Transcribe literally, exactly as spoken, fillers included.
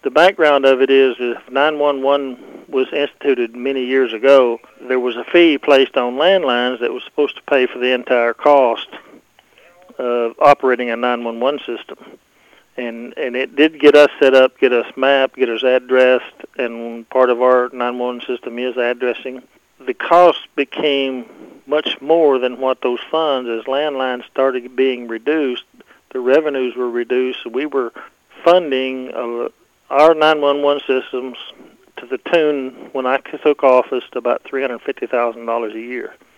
The background of it is, is nine one one was instituted many years ago. There was a fee placed on landlines that was supposed to pay for the entire cost of operating a nine one one system. And and it did get us set up, get us mapped, get us addressed, and part of our nine one one system is addressing. The cost became much more than what those funds, as landlines started being reduced, the revenues were reduced, so we were funding uh, our nine one one systems to the tune, when I took office, to about three hundred fifty thousand dollars a year.